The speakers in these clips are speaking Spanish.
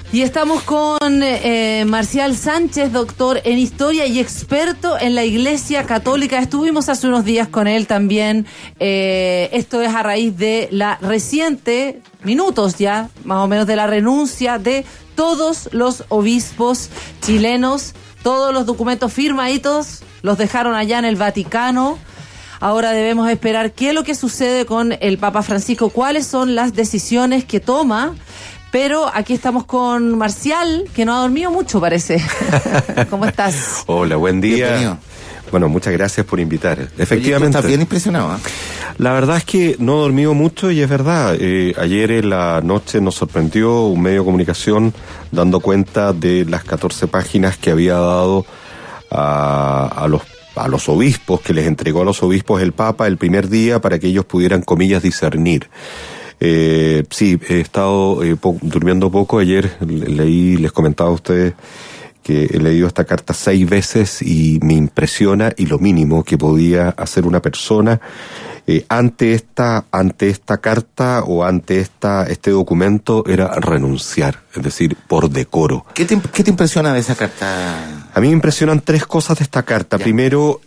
Y estamos con Marcial Sánchez, doctor en historia y experto en la Iglesia Católica. Estuvimos hace unos días con él también. Esto es a raíz de la reciente, minutos ya, más o menos, de la renuncia de todos los obispos chilenos. Todos los documentos firmaditos los dejaron allá en el Vaticano. Ahora debemos esperar qué es lo que sucede con el Papa Francisco, cuáles son las decisiones que toma. Pero aquí estamos con Marcial, que no ha dormido mucho, parece. ¿Cómo estás? Hola, buen día. Bienvenido. Bueno, muchas gracias por invitar. Efectivamente. Estás bien impresionado, ¿eh? La verdad es que no he dormido mucho y es verdad. Ayer en la noche nos sorprendió un medio de comunicación dando cuenta de las 14 páginas que había dado a los obispos, que les entregó a los obispos el Papa el primer día para que ellos pudieran, comillas, discernir. Sí, he estado durmiendo poco. Ayer les comentaba a ustedes que he leído esta carta 6 veces y me impresiona, y lo mínimo que podía hacer una persona ante esta carta o ante este documento era renunciar, es decir, por decoro. ¿Qué te impresiona de esa carta? A mí me impresionan 3 cosas de esta carta. Ya. Primero,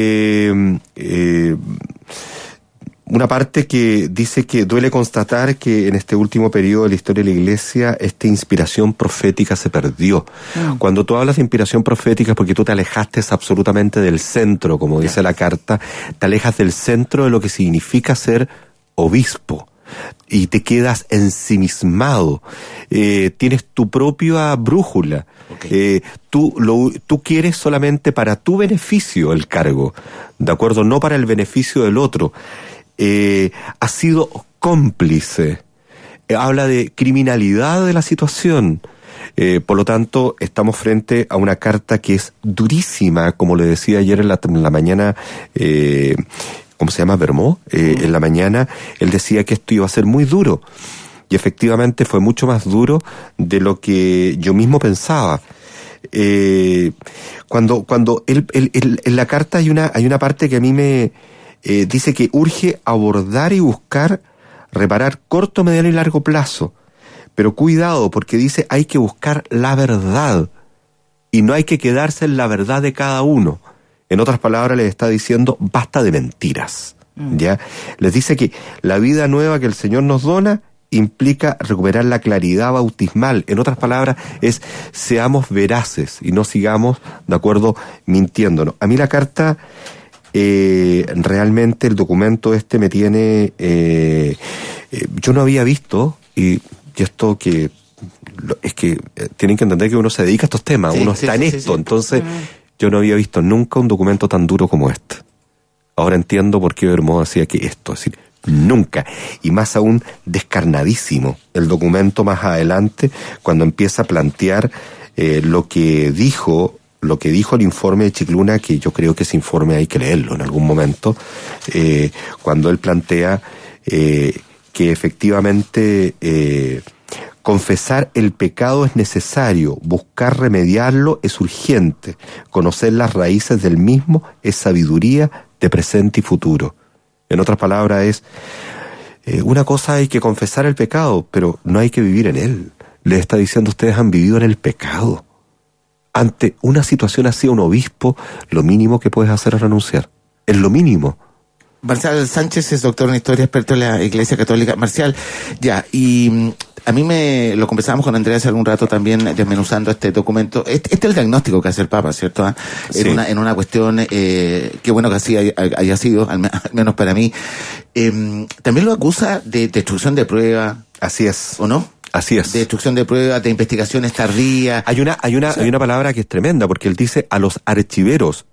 una parte que dice que duele constatar que en este último periodo de la historia de la Iglesia esta inspiración profética se perdió. Cuando tú hablas de inspiración profética es porque tú te alejaste absolutamente del centro, como dice la carta, te alejas del centro de lo que significa ser obispo y te quedas ensimismado. Tienes tu propia brújula. Okay. Tú quieres solamente para tu beneficio el cargo, ¿de acuerdo? No para el beneficio del otro. Ha sido cómplice, habla de criminalidad de la situación, por lo tanto estamos frente a una carta que es durísima, como le decía ayer en la mañana, ¿cómo se llama? Bermó, en la mañana él decía que esto iba a ser muy duro, y efectivamente fue mucho más duro de lo que yo mismo pensaba. Cuando en la carta hay una parte que a mí me dice que urge abordar y buscar reparar corto, mediano y largo plazo. Pero cuidado, porque dice hay que buscar la verdad y no hay que quedarse en la verdad de cada uno. En otras palabras, les está diciendo basta de mentiras. ¿Ya? Les dice que la vida nueva que el Señor nos dona implica recuperar la claridad bautismal. En otras palabras, es seamos veraces y no sigamos, de acuerdo, mintiéndonos. A mí la carta... realmente el documento me tiene yo no había visto, y esto que es que tienen que entender que uno se dedica a estos temas, uno está en esto, entonces yo no había visto nunca un documento tan duro como este. Ahora entiendo por qué Bermúdez decía que esto, es decir, nunca, y más aún descarnadísimo el documento más adelante cuando empieza a plantear lo que dijo el informe de Chicluna, que yo creo que ese informe hay que leerlo en algún momento, cuando él plantea que efectivamente confesar el pecado es necesario, buscar remediarlo es urgente, conocer las raíces del mismo es sabiduría de presente y futuro. En otras palabras es, una cosa hay que confesar el pecado, pero no hay que vivir en él. Les está diciendo, ustedes han vivido en el pecado. Ante una situación así, un obispo, lo mínimo que puedes hacer es renunciar. Es lo mínimo. Marcial Sánchez es doctor en historia, experto en la Iglesia Católica. Marcial, y a mí lo conversábamos con Andrea hace algún rato también, desmenuzando este documento. Este es el diagnóstico que hace el Papa, ¿cierto? Sí. En una cuestión, qué bueno que así haya sido, al menos para mí. También lo acusa de destrucción de pruebas. Así es. ¿O no? Así es. De destrucción de pruebas, de investigaciones tardías. Hay una palabra que es tremenda, porque él dice a los archiveros.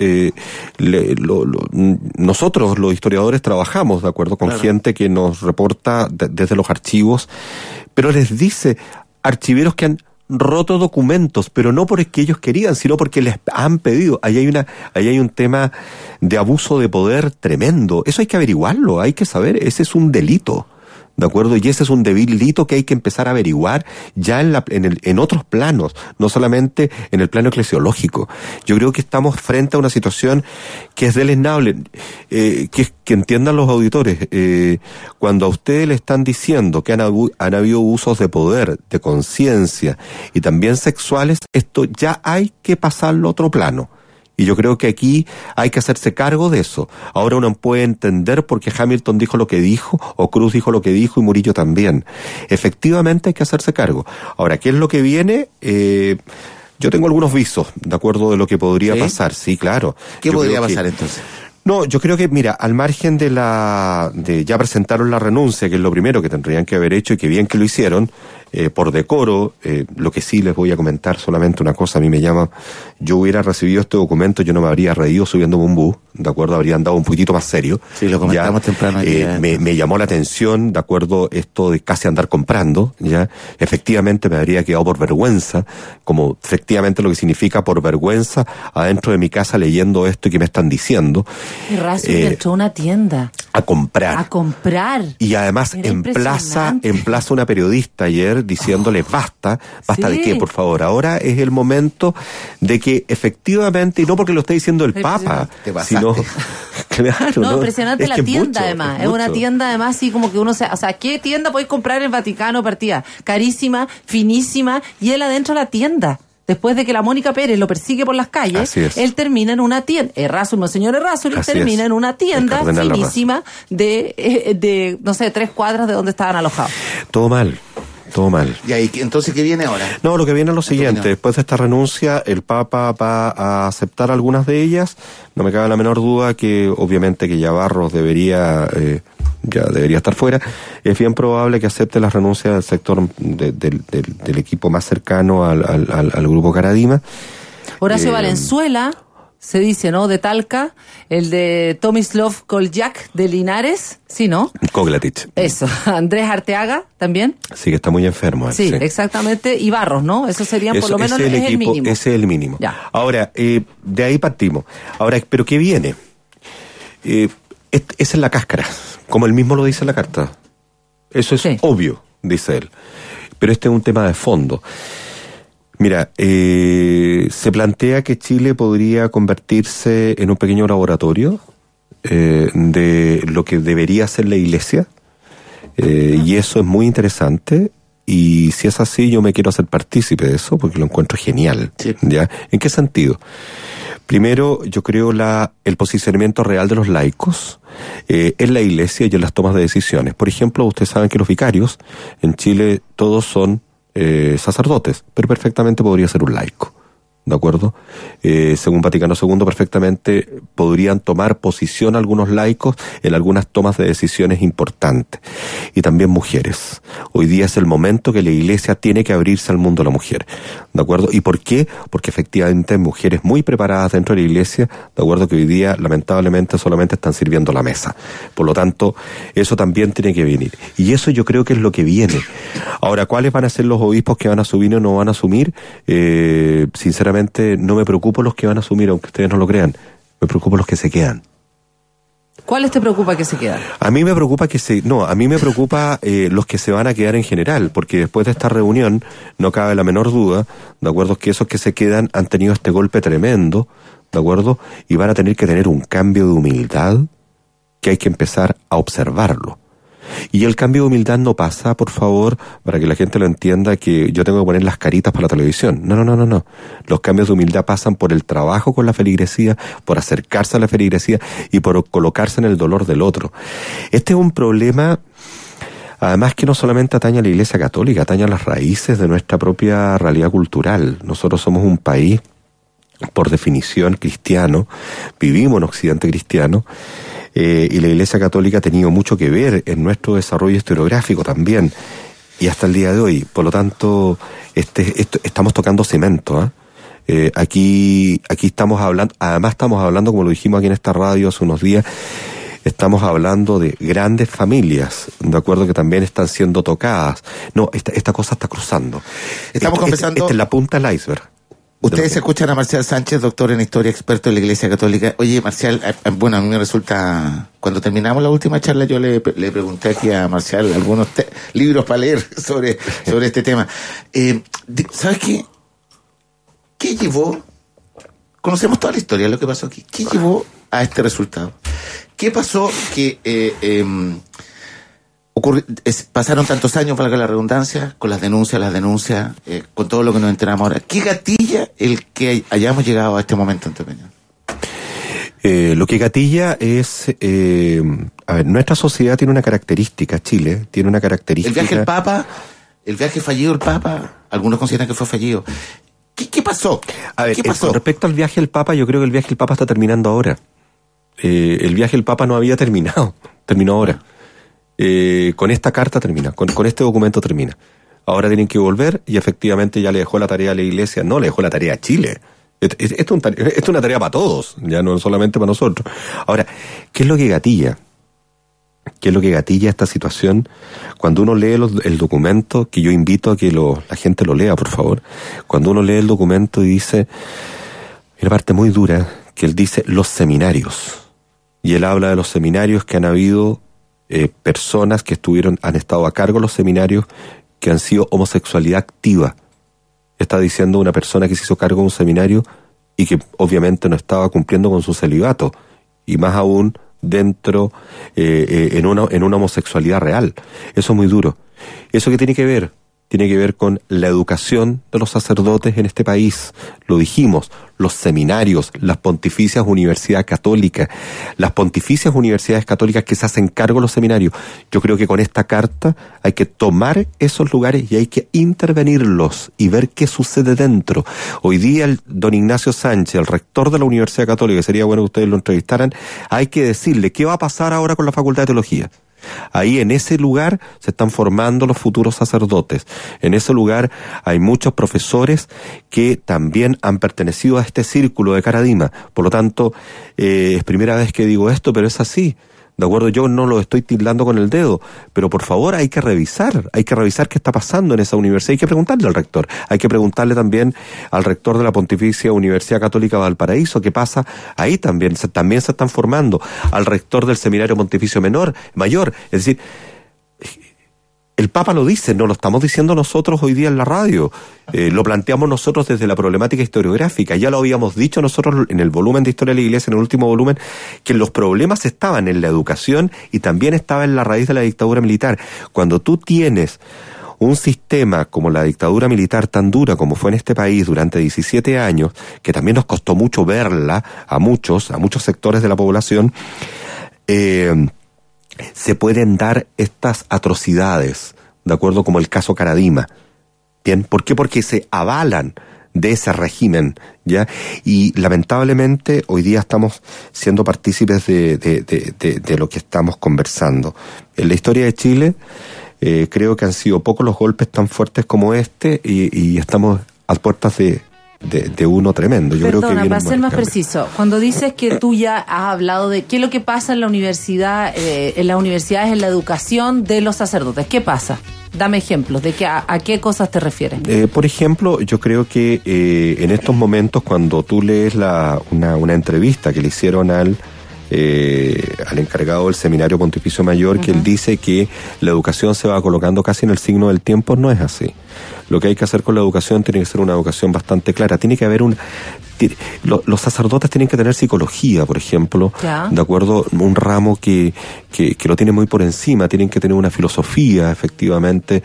Nosotros, los historiadores, trabajamos, de acuerdo, con gente que nos reporta desde los archivos, pero les dice archiveros que han roto documentos, pero no porque ellos querían, sino porque les han pedido. Ahí hay un tema de abuso de poder tremendo. Eso hay que averiguarlo, hay que saber, ese es un delito. ¿de acuerdo? Y ese es un delito que hay que empezar a averiguar ya en otros planos, no solamente en el plano eclesiológico. Yo creo que estamos frente a una situación que es deleznable, que entiendan los auditores. Cuando a ustedes le están diciendo que han habido usos de poder, de conciencia y también sexuales, esto ya hay que pasarlo a otro plano. Y yo creo que aquí hay que hacerse cargo de eso. Ahora uno puede entender por qué Hamilton dijo lo que dijo, o Cruz dijo lo que dijo, y Murillo también. Efectivamente hay que hacerse cargo. Ahora, ¿qué es lo que viene? Yo tengo algunos visos, de acuerdo de lo que podría pasar. Sí, claro. ¿Qué podría pasar entonces? No, yo creo que, mira, al margen de ya presentaron la renuncia, que es lo primero que tendrían que haber hecho, y que bien que lo hicieron, por decoro, lo que sí les voy a comentar solamente una cosa, a mí me llama, yo hubiera recibido este documento, yo no me habría reído subiéndome un bus, ¿de acuerdo? Habría andado un poquito más serio. Sí, lo comentamos temprano aquí. Me llamó la atención, de acuerdo, esto de casi andar comprando, ya, efectivamente me habría quedado por vergüenza, como efectivamente lo que significa por vergüenza, adentro de mi casa leyendo esto y que me están diciendo. Y Razo entró a una tienda. A comprar. A comprar. Y además en plaza una periodista ayer diciéndole basta de qué, por favor. Ahora es el momento de que efectivamente, y no porque lo esté diciendo el Papa, sino claro, no, impresionante la tienda, además. Es una tienda, además, así como que uno o sea, ¿qué tienda podéis comprar en el Vaticano? Partida carísima, finísima, y él adentro de la tienda. Después de que la Mónica Pérez lo persigue por las calles, él termina en una tienda, Monseñor Errázuriz termina en una tienda finísima de, no sé, 3 cuadras de donde estaban alojados. Todo mal. ¿Y ahí, entonces qué viene ahora? No, lo que viene es lo siguiente. Después de esta renuncia, el Papa va a aceptar algunas de ellas. No me cabe la menor duda que, obviamente, que ya Barros debería estar fuera. Es bien probable que acepte las renuncias del sector del equipo más cercano al grupo Caradima. Horacio Valenzuela, se dice, ¿no? De Talca, el de Tomislav Koljak de Linares, ¿sí, no? Koglatich. Eso. Andrés Arteaga también. Sí, que está muy enfermo. Sí, exactamente. Y Barros, ¿no? Eso serían por lo menos el mínimo. Ese es el mínimo. Ya. Ahora, de ahí partimos. Ahora, ¿pero qué viene? Esa es la cáscara, como él mismo lo dice en la carta. Eso es obvio, dice él. Pero este es un tema de fondo. Mira, se plantea que Chile podría convertirse en un pequeño laboratorio de lo que debería ser la Iglesia, y eso es muy interesante, y si es así yo me quiero hacer partícipe de eso porque lo encuentro genial. Sí. ¿Ya? ¿En qué sentido? Primero, yo creo el posicionamiento real de los laicos en la Iglesia y en las tomas de decisiones. Por ejemplo, ustedes saben que los vicarios en Chile todos son sacerdotes, pero perfectamente podría ser un laico, ¿de acuerdo? Según Vaticano II, perfectamente podrían tomar posición algunos laicos en algunas tomas de decisiones importantes. Y también mujeres. Hoy día es el momento que la Iglesia tiene que abrirse al mundo de la mujer, ¿de acuerdo? ¿Y por qué? Porque efectivamente hay mujeres muy preparadas dentro de la Iglesia, ¿de acuerdo? Que hoy día lamentablemente solamente están sirviendo la mesa. Por lo tanto, eso también tiene que venir. Y eso yo creo que es lo que viene. Ahora, ¿cuáles van a ser los obispos que van a asumir o no van a asumir? Sinceramente, no me preocupo los que van a asumir, aunque ustedes no lo crean. Me preocupo los que se quedan. ¿Cuáles te preocupa que se quedan? A mí me preocupa los que se van a quedar en general, porque después de esta reunión no cabe la menor duda, ¿de acuerdo? Que esos que se quedan han tenido este golpe tremendo, ¿de acuerdo? Y van a tener que tener un cambio de humildad que hay que empezar a observarlo. Y el cambio de humildad no pasa, por favor, para que la gente lo entienda, que yo tengo que poner las caritas para la televisión. No. Los cambios de humildad pasan por el trabajo con la feligresía, por acercarse a la feligresía y por colocarse en el dolor del otro. Este es un problema, además, que no solamente atañe a la Iglesia Católica, atañe a las raíces de nuestra propia realidad cultural. Nosotros somos un país, por definición, cristiano, vivimos en Occidente cristiano, y la Iglesia Católica ha tenido mucho que ver en nuestro desarrollo historiográfico también, y hasta el día de hoy. Por lo tanto, estamos tocando cemento, aquí estamos hablando, además estamos hablando, como lo dijimos aquí en esta radio hace unos días, estamos hablando de grandes familias, de acuerdo, que también están siendo tocadas. No, esta cosa está cruzando. Estamos conversando. Esta es la punta del iceberg. Ustedes escuchan a Marcial Sánchez, doctor en historia, experto en la Iglesia Católica. Oye, Marcial, bueno, a mí me resulta... Cuando terminamos la última charla, yo le pregunté aquí a Marcial algunos libros para leer sobre este tema. ¿Sabes qué? ¿Qué llevó? Conocemos toda la historia de lo que pasó aquí. ¿Qué llevó a este resultado? ¿Qué pasó que... pasaron tantos años, valga la redundancia, con las denuncias, con todo lo que nos enteramos ahora? ¿Qué gatilla el que hayamos llegado a este momento en tu opinión? Lo que gatilla es... nuestra sociedad tiene una característica, Chile tiene una característica... El viaje fallido del Papa, algunos consideran que fue fallido. ¿Qué pasó? ¿Qué pasó? Con respecto al viaje del Papa, yo creo que el viaje del Papa está terminando ahora. El viaje del Papa no había terminado, terminó ahora. Con esta carta termina, con este documento termina. Ahora tienen que volver y efectivamente ya le dejó la tarea a la Iglesia, no le dejó la tarea a Chile. Esto es una tarea para todos, ya no solamente para nosotros. Ahora, ¿qué es lo que gatilla? ¿Qué es lo que gatilla esta situación? Cuando uno lee el documento, que yo invito a que la gente lo lea, por favor. Cuando uno lee el documento y dice, hay una parte muy dura, que él dice los seminarios. Y él habla de los seminarios que han habido... personas que han estado a cargo de los seminarios que han sido homosexualidad activa. Está diciendo una persona que se hizo cargo de un seminario y que obviamente no estaba cumpliendo con su celibato, y más aún dentro en una homosexualidad real. Eso es muy duro. ¿Eso qué tiene que ver? Tiene que ver con la educación de los sacerdotes en este país. Lo dijimos, los seminarios, las pontificias universidades católicas, las pontificias universidades católicas que se hacen cargo de los seminarios. Yo creo que con esta carta hay que tomar esos lugares y hay que intervenirlos y ver qué sucede dentro. Hoy día el don Ignacio Sánchez, el rector de la Universidad Católica, sería bueno que ustedes lo entrevistaran, hay que decirle qué va a pasar ahora con la Facultad de Teología. Ahí en ese lugar se están formando los futuros sacerdotes. En ese lugar hay muchos profesores que también han pertenecido a este círculo de Caradima. Por lo tanto, es primera vez que digo esto, pero es así. ¿De acuerdo? Yo no lo estoy tildando con el dedo, pero por favor hay que revisar qué está pasando en esa universidad. Hay que preguntarle al rector, hay que preguntarle también al rector de la Pontificia Universidad Católica de Valparaíso, qué pasa ahí también se están formando, al rector del Seminario Pontificio Mayor, es decir, el Papa lo dice, no lo estamos diciendo nosotros hoy día en la radio, lo planteamos nosotros desde la problemática historiográfica, ya lo habíamos dicho nosotros en el volumen de Historia de la Iglesia, en el último volumen, que los problemas estaban en la educación y también estaba en la raíz de la dictadura militar. Cuando tú tienes un sistema como la dictadura militar tan dura como fue en este país durante 17 años, que también nos costó mucho verla a muchos sectores de la población, se pueden dar estas atrocidades, ¿de acuerdo? Como el caso Caradima. ¿Bien? ¿Por qué? Porque se avalan de ese régimen, ¿ya? Y lamentablemente hoy día estamos siendo partícipes de lo que estamos conversando. En la historia de Chile, creo que han sido pocos los golpes tan fuertes como este y estamos a puertas de uno tremendo. Yo creo que para ser más preciso, cuando dices que tú ya has hablado de qué es lo que pasa en la universidad, en las universidades, en la educación de los sacerdotes, ¿qué pasa? Dame ejemplos de a qué cosas te refieres. Por ejemplo, yo creo que en estos momentos, cuando tú lees una entrevista que le hicieron al encargado del Seminario Pontificio Mayor, que él dice que la educación se va colocando casi en el signo del tiempo, no es así. Lo que hay que hacer con la educación tiene que ser una educación bastante clara. Tiene que haber los sacerdotes tienen que tener psicología, por ejemplo, de acuerdo, un ramo que lo tiene muy por encima. Tienen que tener una filosofía, efectivamente.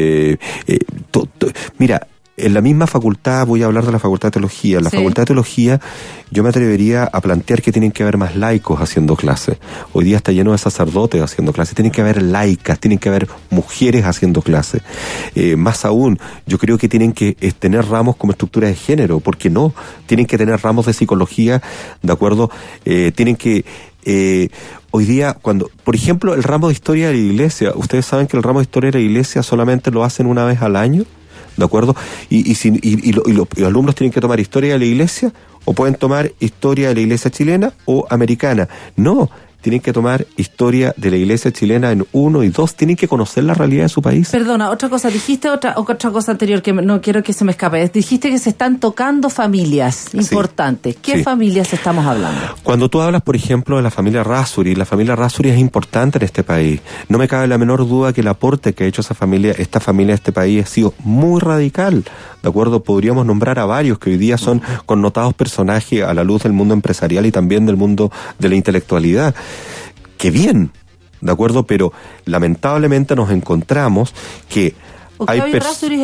Mira, en la misma facultad, voy a hablar de la Facultad de Teología. En la Facultad de Teología yo me atrevería a plantear que tienen que haber más laicos haciendo clases. Hoy día está lleno de sacerdotes haciendo clases. Tienen que haber laicas, tienen que haber mujeres haciendo clases. Más aún, yo creo que tienen que tener ramos como estructura de género. ¿Por qué no? Tienen que tener ramos de psicología, ¿de acuerdo? Tienen que... hoy día, cuando, por ejemplo, el ramo de Historia de la Iglesia, ustedes saben que el ramo de Historia de la Iglesia solamente lo hacen una vez al año, ¿de acuerdo? Y los alumnos tienen que tomar Historia de la Iglesia, o pueden tomar Historia de la Iglesia chilena o americana. No, tienen que tomar historia de la iglesia chilena en 1 y 2, tienen que conocer la realidad de su país. Perdona, otra cosa, dijiste otra cosa anterior que no quiero que se me escape. Dijiste que se están tocando familias importantes. Sí. ¿Qué familias estamos hablando? Cuando tú hablas, por ejemplo, de la familia Errázuriz es importante en este país. No me cabe la menor duda que el aporte que ha hecho esta familia de este país ha sido muy radical. ¿De acuerdo? Podríamos nombrar a varios que hoy día son connotados personajes a la luz del mundo empresarial y también del mundo de la intelectualidad. ¡Qué bien! ¿De acuerdo? Pero lamentablemente nos encontramos que Octavio Errázuriz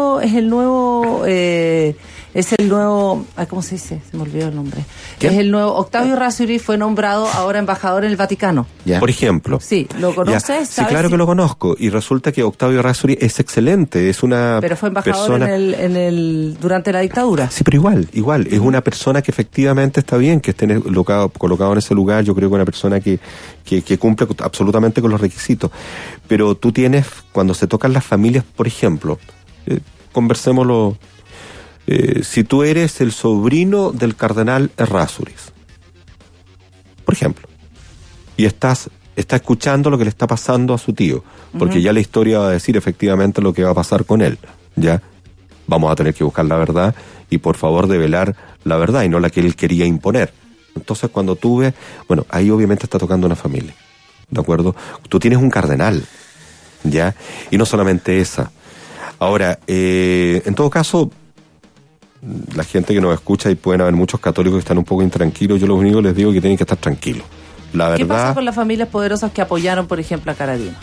es el nuevo, ¿cómo se dice? Se me olvidó el nombre. ¿Qué? Es el nuevo, Octavio Errázuriz fue nombrado ahora embajador en el Vaticano. ¿Ya? Por ejemplo. Sí, ¿lo conoces? Sí, claro que lo conozco. Y resulta que Octavio Errázuriz es excelente, es una Pero fue embajador durante la dictadura. Sí, pero igual, es una persona que efectivamente está bien, que esté colocado en ese lugar. Yo creo que una persona que cumple absolutamente con los requisitos. Pero tú tienes, cuando se tocan las familias, por ejemplo, conversémoslo. Si tú eres el sobrino del cardenal Errázuriz, por ejemplo, y está escuchando lo que le está pasando a su tío, porque ya la historia va a decir efectivamente lo que va a pasar con él, ya vamos a tener que buscar la verdad y por favor develar la verdad y no la que él quería imponer. Entonces cuando tú ves, bueno, ahí obviamente está tocando una familia, ¿de acuerdo? Tú tienes un cardenal, ya, y no solamente esa. Ahora, en todo caso, la gente que nos escucha, y pueden haber muchos católicos que están un poco intranquilos, yo lo único que les digo es que tienen que estar tranquilos. La verdad, ¿qué pasa con las familias poderosas que apoyaron, por ejemplo, a Karadima?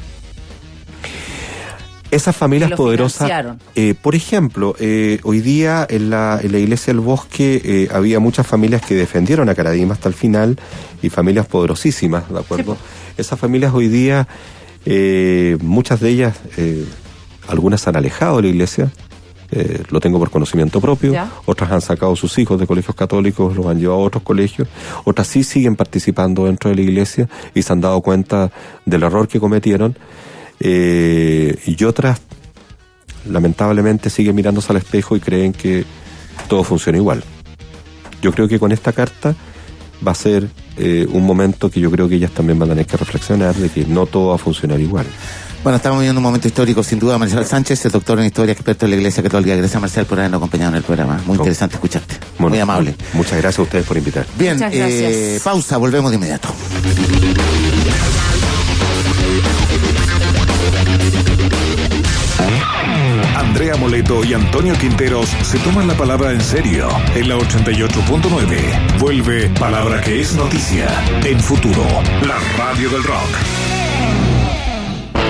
Esas familias poderosas, por ejemplo, hoy día en la iglesia del Bosque había muchas familias que defendieron a Karadima hasta el final, y familias poderosísimas, ¿de acuerdo? Sí. Esas familias hoy día, muchas de ellas, algunas se han alejado de la iglesia. Lo tengo por conocimiento propio. ¿Ya? Otras han sacado sus hijos de colegios católicos, los han llevado a otros colegios. Otras sí siguen participando dentro de la iglesia y se han dado cuenta del error que cometieron. Y otras, lamentablemente, siguen mirándose al espejo y creen que todo funciona igual. Yo creo que con esta carta va a ser un momento que yo creo que ellas también van a tener que reflexionar de que no todo va a funcionar igual. Bueno, estamos viviendo un momento histórico, sin duda. Marcial Sánchez, el doctor en historia, experto en la Iglesia Católica. Gracias, Marcial, por habernos acompañado en el programa. Muy interesante escucharte. Bueno, muy amable. Muchas gracias a ustedes por invitar. Bien, pausa, volvemos de inmediato. Andrea Moleto y Antonio Quinteros se toman la palabra en serio. En la 88.9 vuelve Palabra que es Noticia. En Futuro, la radio del rock.